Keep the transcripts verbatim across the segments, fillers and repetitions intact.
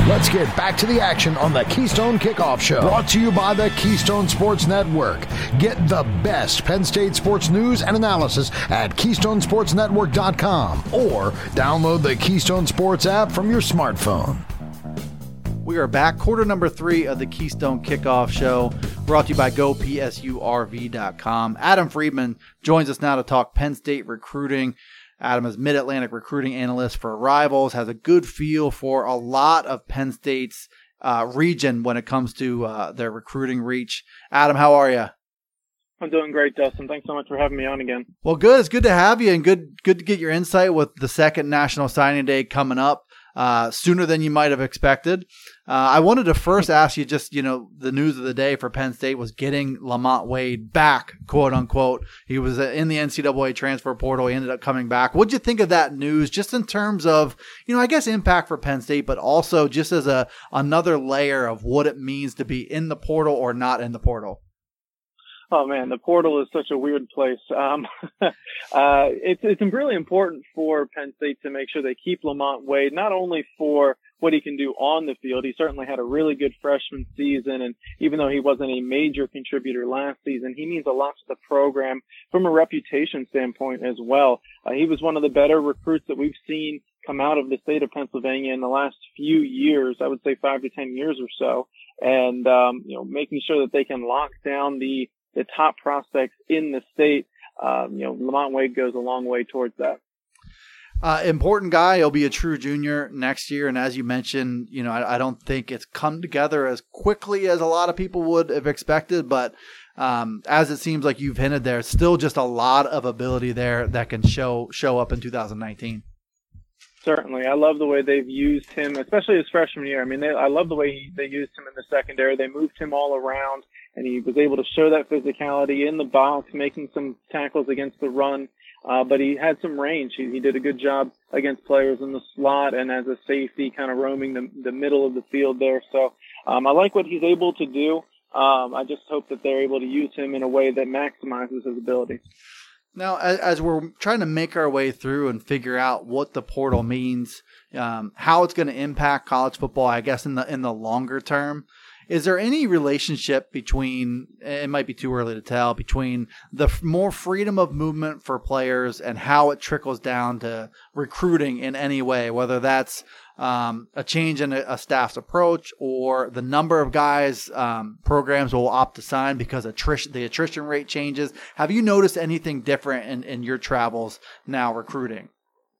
Let's get back to the action on the Keystone Kickoff Show. Brought to you by the Keystone Sports Network. Get the best Penn State sports news and analysis at keystone sports network dot com or download the Keystone Sports app from your smartphone. We are back. Quarter number three of the Keystone Kickoff Show, brought to you by go p s u r v dot com. Adam Friedman joins us now to talk Penn State recruiting. Adam is Mid-Atlantic recruiting analyst for Rivals, has a good feel for a lot of Penn State's uh, region when it comes to uh, their recruiting reach. Adam, how are you? I'm doing great, Dustin. Thanks so much for having me on again. Well, good. It's good to have you, and good good to get your insight with the second National Signing Day coming up uh, sooner than you might have expected. Uh, I wanted to first ask you just, you know, the news of the day for Penn State was getting Lamont Wade back, quote unquote. He was in the N C double A transfer portal. He ended up coming back. What'd you think of that news, just in terms of, you know, I guess impact for Penn State, but also just as a another layer of what it means to be in the portal or not in the portal? Oh man, the portal is such a weird place. Um, uh, it's, it's really important for Penn State to make sure they keep Lamont Wade, not only for what he can do on the field. He certainly had a really good freshman season, and even though he wasn't a major contributor last season, he means a lot to the program from a reputation standpoint as well. Uh, he was one of the better recruits that we've seen come out of the state of Pennsylvania in the last few years, I would say five to ten years or so, and um, you know, making sure that they can lock down the the top prospects in the state. Um, you know, Lamont Wade goes a long way towards that. Uh, important guy. He'll be a true junior next year. And as you mentioned, you know, I, I don't think it's come together as quickly as a lot of people would have expected, but um, as it seems like you've hinted there, still just a lot of ability there that can show, show up in two thousand nineteen. Certainly. I love the way they've used him, especially his freshman year. I mean, they, I love the way he, they used him in the secondary. They moved him all around, and he was able to show that physicality in the box, making some tackles against the run. Uh, but he had some range. He, he did a good job against players in the slot and as a safety, kind of roaming the, the middle of the field there. So um, I like what he's able to do. Um, I just hope that they're able to use him in a way that maximizes his abilities. Now, as, as we're trying to make our way through and figure out what the portal means, um, how it's going to impact college football, I guess in the in the longer term, is there any relationship between, it might be too early to tell, between the more freedom of movement for players and how it trickles down to recruiting in any way, whether that's um, a change in a, a staff's approach or the number of guys um, programs will opt to sign because attrition, the attrition rate changes? Have you noticed anything different in, in your travels now recruiting?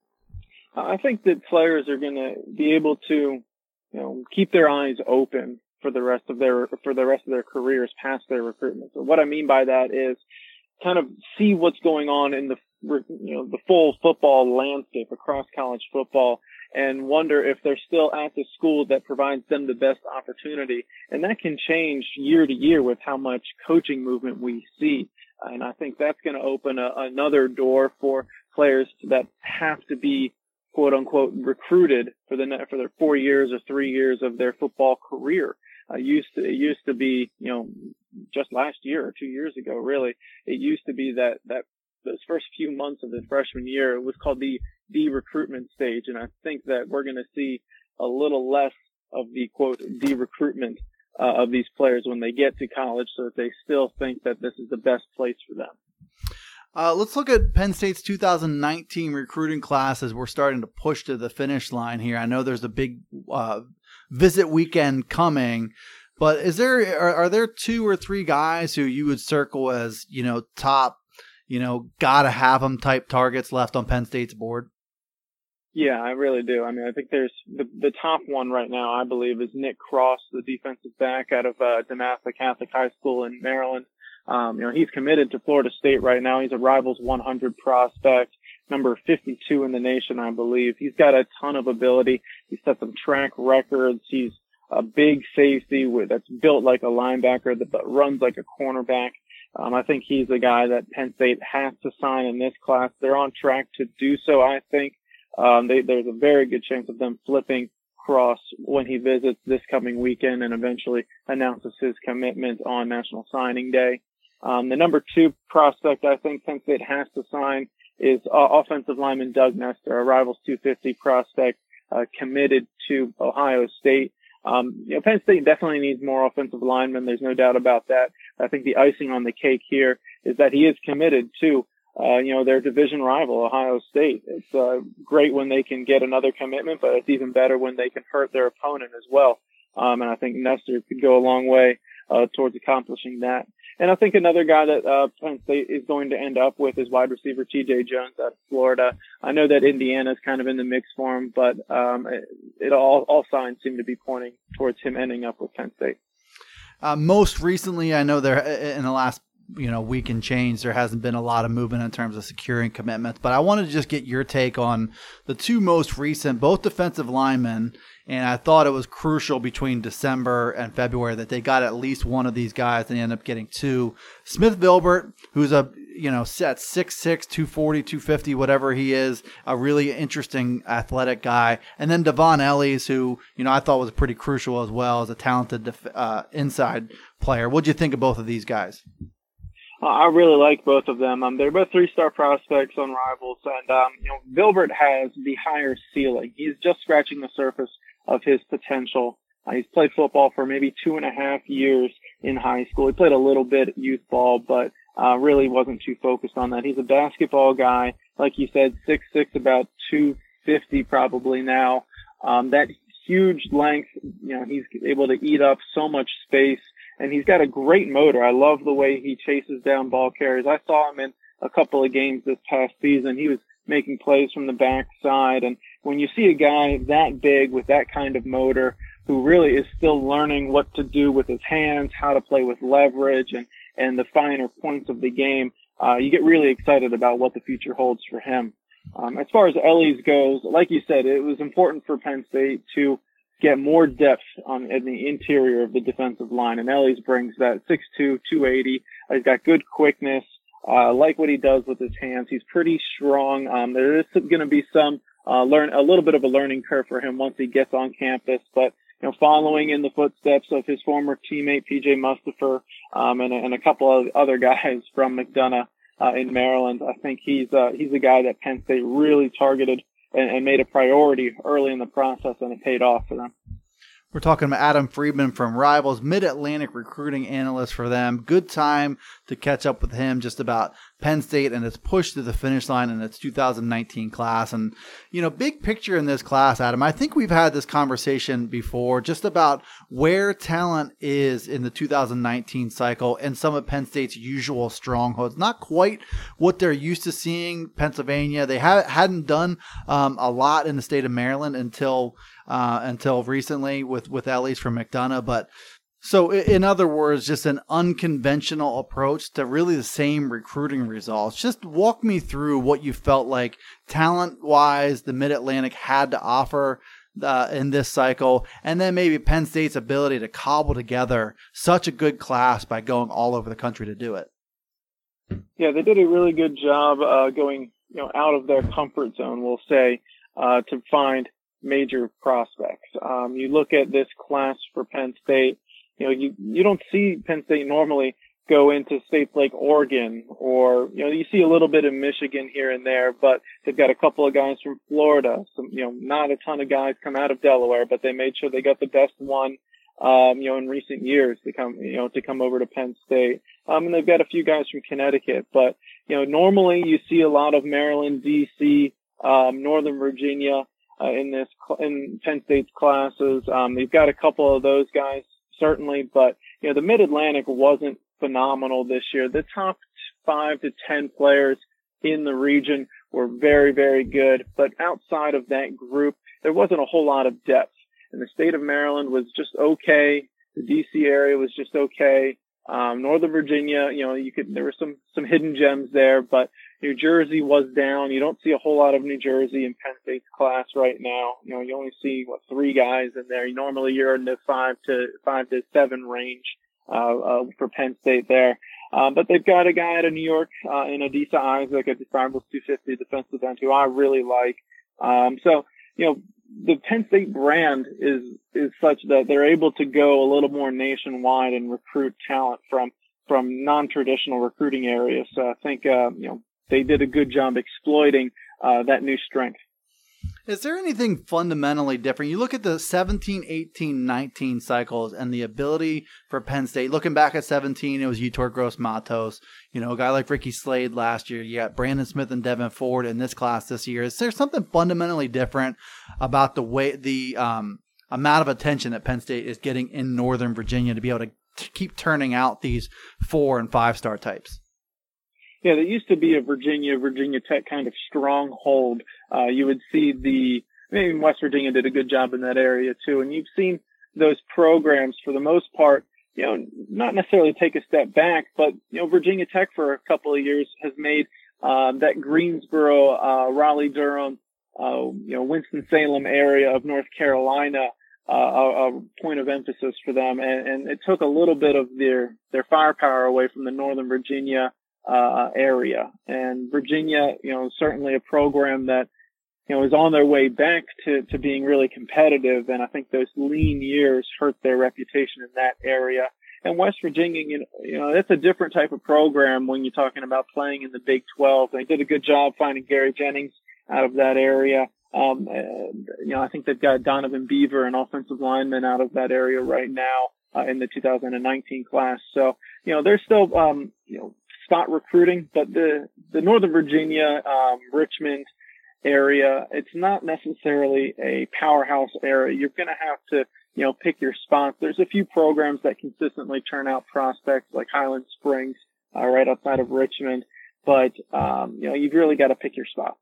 I think that players are going to be able to, you know, keep their eyes open for the rest of their, for the rest of their careers past their recruitment. So what I mean by that is kind of see what's going on in the, you know, the full football landscape across college football and wonder if they're still at the school that provides them the best opportunity. And that can change year to year with how much coaching movement we see. And I think that's going to open a, another door for players that have to be quote unquote recruited for the for their four years or three years of their football career. Uh, used to, it used to be, you know, just last year or two years ago, really, it used to be that, that those first few months of the freshman year, it was called the, the recruitment stage. And I think that we're going to see a little less of the quote, the recruitment uh, of these players when they get to college so that they still think that this is the best place for them. Uh, let's look at Penn State's two thousand nineteen recruiting class as we're starting to push to the finish line here. I know there's a big uh, visit weekend coming, but is there are, are there two or three guys who you would circle as, you know, top, you know, gotta have them type targets left on Penn State's board? Yeah, I really do. I mean, I think there's the the top one right now, I believe, is Nick Cross, the defensive back out of uh, DeMatha Catholic High School in Maryland. Um, you know, he's committed to Florida State right now. He's a Rivals one hundred prospect, number fifty-two in the nation, I believe. He's got a ton of ability. He's set some track records. He's a big safety with, that's built like a linebacker, that, that runs like a cornerback. Um, I think he's a guy that Penn State has to sign in this class. They're on track to do so, I think. Um, they, there's a very good chance of them flipping Cross when he visits this coming weekend and eventually announces his commitment on National Signing Day. Um, the number two prospect I think Penn State has to sign is uh, offensive lineman Doug Nestor, a Rivals two fifty prospect, uh, committed to Ohio State. Um, you know, Penn State definitely needs more offensive linemen. There's no doubt about that. I think the icing on the cake here is that he is committed to, uh, you know, their division rival, Ohio State. It's uh, great when they can get another commitment, but it's even better when they can hurt their opponent as well. Um, and I think Nestor could go a long way uh, towards accomplishing that. And I think another guy that uh, Penn State is going to end up with is wide receiver T J Jones out of Florida. I know that Indiana's kind of in the mix for him, but um, it, it all all signs seem to be pointing towards him ending up with Penn State. Uh, most recently, I know there in the last you know week and change, there hasn't been a lot of movement in terms of securing commitments. But I wanted to just get your take on the two most recent, both defensive linemen. And I thought it was crucial between December and February that they got at least one of these guys, and they ended up getting two. Smith Vilbert, who's a, you know, set six six, two forty, two fifty, whatever he is, a really interesting athletic guy. And then Devon Ellis, who, you know, I thought was pretty crucial as well as a talented def- uh, inside player. What'd you think of both of these guys? Uh, I really like both of them. Um, they're both three-star prospects on Rivals, and um, you know, Vilbert has the higher ceiling. He's just scratching the surface of his potential. Uh, he's played football for maybe two and a half years in high school. He played a little bit youth ball, but uh, really wasn't too focused on that. He's a basketball guy, like you said, six six, about two fifty probably now. Um, that huge length, you know, he's able to eat up so much space, and he's got a great motor. I love the way he chases down ball carriers. I saw him in a couple of games this past season. He was making plays from the backside, and when you see a guy that big with that kind of motor who really is still learning what to do with his hands, how to play with leverage and, and the finer points of the game, uh, you get really excited about what the future holds for him. Um, as far as Ellis goes, like you said, it was important for Penn State to get more depth on in the interior of the defensive line, and Ellis brings that six two, two eighty. He's got good quickness. I uh, like what he does with his hands. He's pretty strong. Um, there is going to be some Uh, learn a little bit of a learning curve for him once he gets on campus, but you know, following in the footsteps of his former teammate P J Mustipher um, and, and a couple of other guys from McDonough uh, in Maryland, I think he's uh, he's a guy that Penn State really targeted and, and made a priority early in the process, and it paid off for them. We're talking about Adam Friedman from Rivals, Mid-Atlantic recruiting analyst for them. Good time to catch up with him just about Penn State and its push to the finish line in its two thousand nineteen class. And, you know, big picture in this class, Adam, I think we've had this conversation before just about where talent is in the two thousand nineteen cycle and some of Penn State's usual strongholds. Not quite what they're used to seeing Pennsylvania. They ha- hadn't done um, a lot in the state of Maryland until Uh, until recently with, with Ellis from McDonough. But so in other words, just an unconventional approach to really the same recruiting results. Just walk me through what you felt like talent wise, the Mid-Atlantic had to offer uh, in this cycle. And then maybe Penn State's ability to cobble together such a good class by going all over the country to do it. Yeah, they did a really good job uh, going, you know, out of their comfort zone, we'll say, uh, to find major prospects. Um, you look at this class for Penn State, you know, you, you don't see Penn State normally go into states like Oregon or, you know, you see a little bit of Michigan here and there, but they've got a couple of guys from Florida, some, you know, not a ton of guys come out of Delaware, but they made sure they got the best one, um, you know, in recent years to come, you know, to come over to Penn State. Um, and they've got a few guys from Connecticut, but, you know, normally you see a lot of Maryland, D C, um, Northern Virginia, Uh, in this, in Penn State's classes. Um, they've got a couple of those guys, certainly, but, you know, the Mid-Atlantic wasn't phenomenal this year. The top five to ten players in the region were very, very good, but outside of that group, there wasn't a whole lot of depth. And the state of Maryland was just okay. The D C area was just okay. Um, Northern Virginia, you know, you could, there were some, some hidden gems there, but New Jersey was down. You don't see a whole lot of New Jersey in Penn State's class right now. You know, you only see, what, three guys in there. Normally you're in the five to, five to seven range, uh, uh for Penn State there. Um, but they've got a guy out of New York, uh, in Adisa Isaac at the Rivals two fifty defensive end who I really like. Um, so, you know, the Penn State brand is, is such that they're able to go a little more nationwide and recruit talent from, from non-traditional recruiting areas. So I think, uh, you know, they did a good job exploiting, uh, that new strength. Is there anything fundamentally different? You look at the seventeen, eighteen, nineteen cycles and the ability for Penn State. Looking back at seventeen, it was Yetur Gross-Matos. You know, a guy like Ricky Slade last year. You got Brandon Smith and Devin Ford in this class this year. Is there something fundamentally different about the way the um, amount of attention that Penn State is getting in Northern Virginia to be able to t- keep turning out these four and five star types? Yeah, there used to be a Virginia, Virginia Tech kind of stronghold. Uh, you would see the, maybe West Virginia did a good job in that area too. And you've seen those programs for the most part, you know, not necessarily take a step back, but, you know, Virginia Tech for a couple of years has made, uh, that Greensboro, uh, Raleigh, Durham, uh, you know, Winston-Salem area of North Carolina, uh, a, a point of emphasis for them. And, and it took a little bit of their, their firepower away from the Northern Virginia Uh, area. And Virginia, you know, certainly a program that, you know, is on their way back to, to being really competitive. And I think those lean years hurt their reputation in that area. And West Virginia, you know, you know, that's a different type of program when you're talking about playing in the Big twelve. They did a good job finding Gary Jennings out of that area. Um, and, you know, I think they've got Donovan Beaver, an offensive lineman, out of that area right now, uh, in the two thousand nineteen class. So, you know, they're still, um, you know, spot recruiting, but the, the Northern Virginia, um, Richmond area, it's not necessarily a powerhouse area. You're going to have to, you know, pick your spots. There's a few programs that consistently turn out prospects like Highland Springs, uh, right outside of Richmond, but, um, you know, you've really got to pick your spots.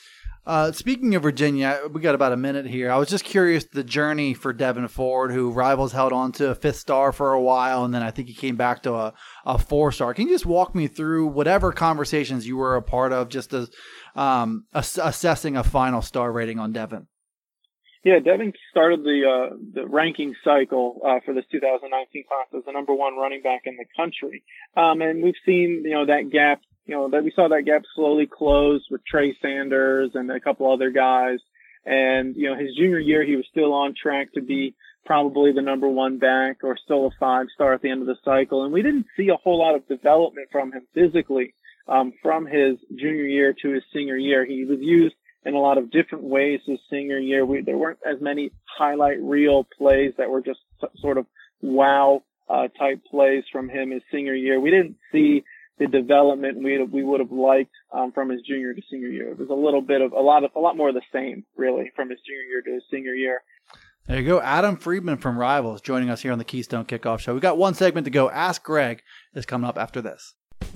Uh, speaking of Virginia, we got about a minute here. I was just curious the journey for Devin Ford, who Rivals held on to a fifth star for a while, and then I think he came back to a, a four star. Can you just walk me through whatever conversations you were a part of, just as um, ass- assessing a final star rating on Devin? Yeah, Devin started the uh, the ranking cycle uh, for this two thousand nineteen class as the number one running back in the country, um, and we've seen, you know, that gap. You know, that we saw that gap slowly close with Trey Sanders and a couple other guys. And, you know, his junior year, he was still on track to be probably the number one back or still a five star at the end of the cycle. And we didn't see a whole lot of development from him physically, um, from his junior year to his senior year. He was used in a lot of different ways his senior year. We, there weren't as many highlight reel plays that were just sort of wow, uh, type plays from him his senior year. We didn't see the development we we would have liked um, from his junior to senior year. It was a little bit of a lot of a lot more of the same, really, from his junior year to his senior year. There you go, Adam Friedman from Rivals joining us here on the Keystone Kickoff Show. We got one segment to go. Ask Greg is coming up after this.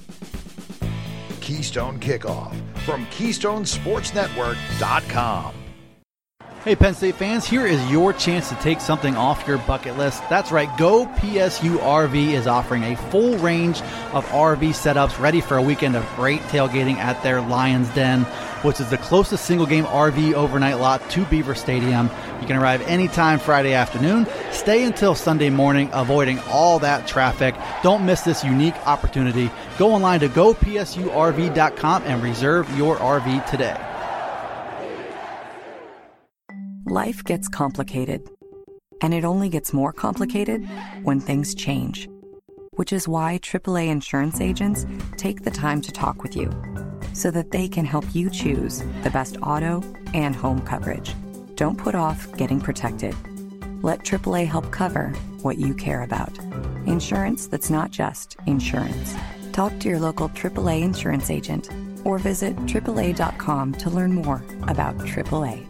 Keystone Kickoff from Keystone Sports Network dot com. Hey, Penn State fans, here is your chance to take something off your bucket list. That's right, Go P S U R V is offering a full range of R V setups ready for a weekend of great tailgating at their Lions Den, which is the closest single-game R V overnight lot to Beaver Stadium. You can arrive anytime Friday afternoon, stay until Sunday morning, avoiding all that traffic. Don't miss this unique opportunity. Go online to go P S U R V dot com and reserve your R V today. Life gets complicated, and it only gets more complicated when things change, which is why triple A insurance agents take the time to talk with you so that they can help you choose the best auto and home coverage. Don't put off getting protected. Let triple A help cover what you care about. Insurance that's not just insurance. Talk to your local triple A insurance agent or visit triple A dot com to learn more about triple A.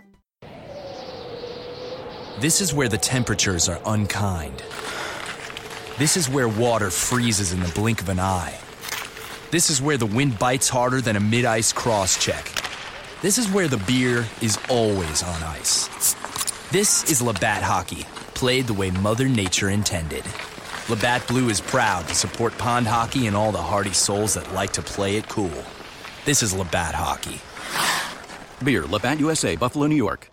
This is where the temperatures are unkind. This is where water freezes in the blink of an eye. This is where the wind bites harder than a mid-ice cross-check. This is where the beer is always on ice. This is Labatt Hockey, played the way Mother Nature intended. Labatt Blue is proud to support pond hockey and all the hardy souls that like to play it cool. This is Labatt Hockey. Beer, Labatt U S A, Buffalo, New York.